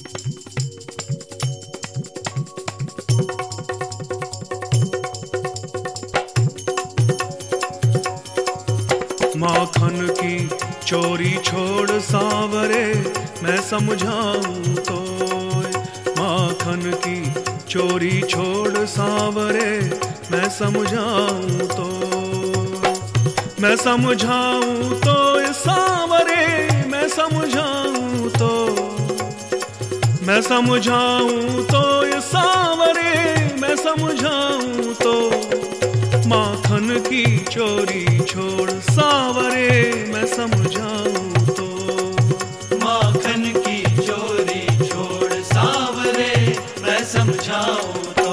माखन की चोरी छोड़ सांवरे, मैं समझाऊं तो। माखन की चोरी छोड़ सांवरे, मैं समझाऊं तो। मैं समझाऊं तो सांवरे, मैं समझाऊं तो। मैं समझाऊं तो सांवरे, मैं समझाऊं तो। माखन की चोरी छोड़ सांवरे, मैं समझाऊं तो। माखन की चोरी छोड़ सांवरे, मैं समझाऊं तो।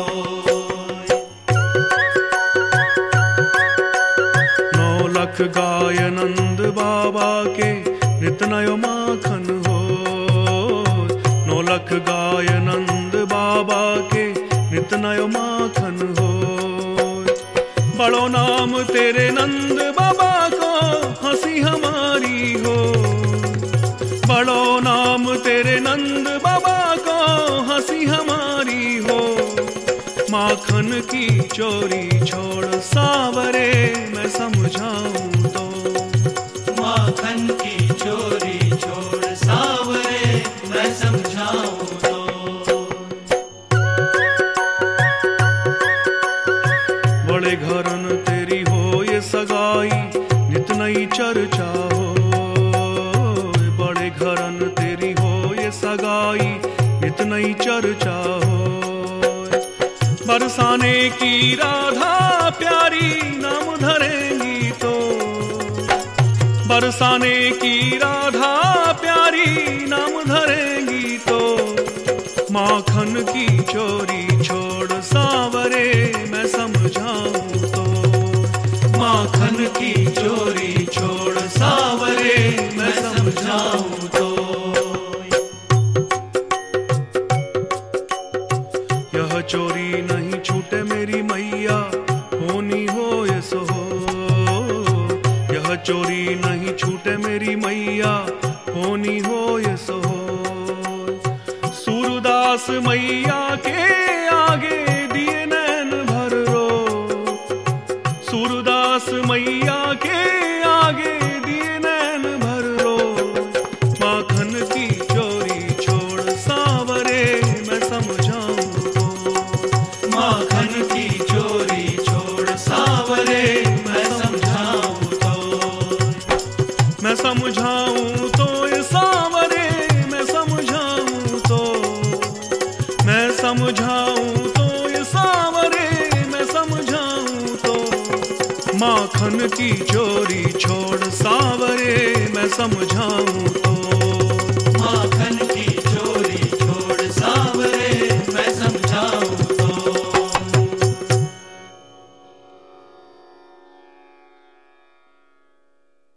9 लाख गाय नंद बाबा के नित नयो माखन हो। 9 लाख गाय नंद बाबा के नित नयो माखन हो। बड़ो नाम तेरे नंद बाबा को, हंसी हमारी हो। बड़ो नाम तेरे नंद बाबा को, हंसी हमारी हो। माखन की चोरी छोड़ सांवरे, मैं समझाऊं तो। माखन की चोरी छोड़ सांवरे, मैं समझाऊं तो। बड़े घरन तेरी हो ये सगाई, नित नई चर्चा हो। बड़े घरन तेरी हो ये सगाई, नित नई चर्चा हो। बरसाने की राधा प्यारी, नाम धरेंगी तो। बरसाने की राधा प्यारी, नाम धरेंगी तो। माखन की चोरी छोड़ सांवरे, मैं समझाऊं तो। माखन की चोरी छोड़ सांवरे, मैं समझाऊं तो। यह चोरी नहीं छूटे मेरी मैया, होनी हो ये सो हो। यह चोरी नहीं छूटे मेरी मैया, होनी हो ये सो हो। सूरदास मैया के आगे दिए नैन भर रो। सूरदास मैया के आगे दिए नैन भर रो। माखन की चोरी छोड़ सांवरे, मैं समझाऊं तो। माखन की चोरी छोड़ सांवरे, मैं समझाऊं तो। मैं समझाऊं तो ये सांवरे, मैं समझाऊं तो। मैं समझाऊं तो ये सांवरे, मैं समझाऊं तो। माखन की चोरी छोड़ सांवरे, मैं समझाऊं तो।